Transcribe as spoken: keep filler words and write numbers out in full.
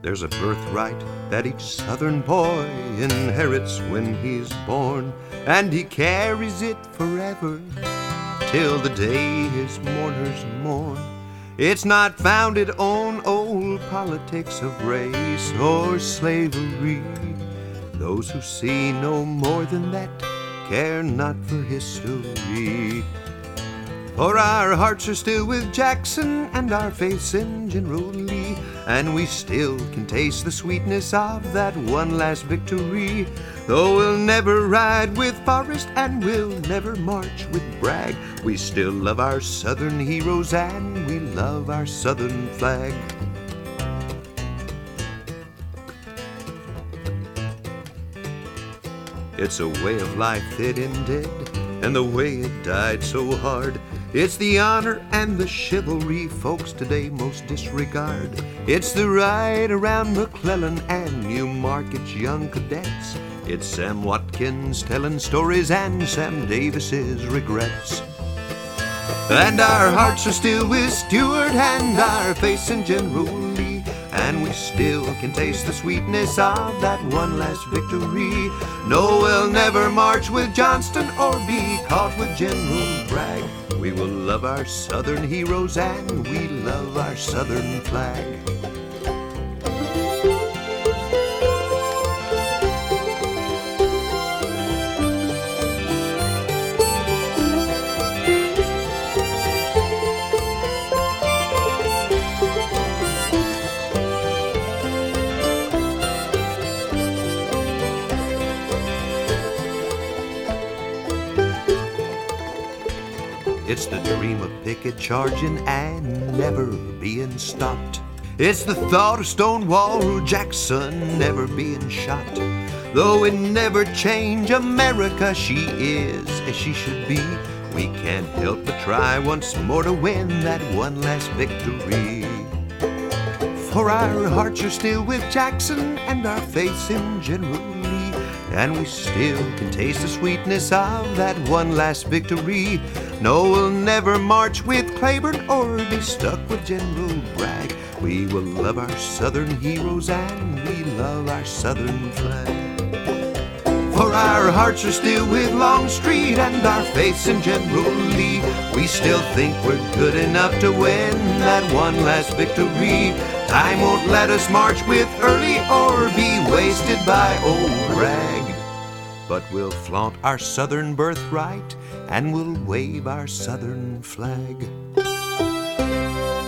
There's a birthright that each Southern boy inherits when he's born, and he carries it forever till the day his mourners mourn. It's not founded on old politics of race or slavery. Those who see no more than that care not for history. For our hearts are still with Jackson and our faith's in General Lee, and we still can taste the sweetness of that one last victory. Though we'll never ride with Forrest and we'll never march with Bragg, we still love our Southern heroes and we love our Southern flag. It's a way of life that ended, and the way it died so hard. It's the honor and the chivalry folks today most disregard. It's the ride around McClellan and Newmarket's young cadets. It's Sam Watkins telling stories and Sam Davis's regrets. And our hearts are still with Stuart and our faith in General Lee, and we still can taste the sweetness of that one last victory. No, we'll never march with Johnston or be caught with General Bragg. We will love our Southern heroes and we love our Southern flag. It's the dream of Pickett charging and never being stopped. It's the thought of Stonewall Jackson never being shot. Though it never change America, she is as she should be. We can't help but try once more to win that one last victory. For our hearts are still with Jackson and our faith's in General Lee, and we still can taste the sweetness of that one last victory. No, we'll never march with Claiborne or be stuck with General Bragg. We will love our Southern heroes and we love our Southern flag. For our hearts are still with Longstreet and our faith's in General Lee. We still think we're good enough to win that one last victory. Time won't let us march with Early or be wasted by old Bragg. But we'll flaunt our Southern birthright and we'll wave our Southern flag.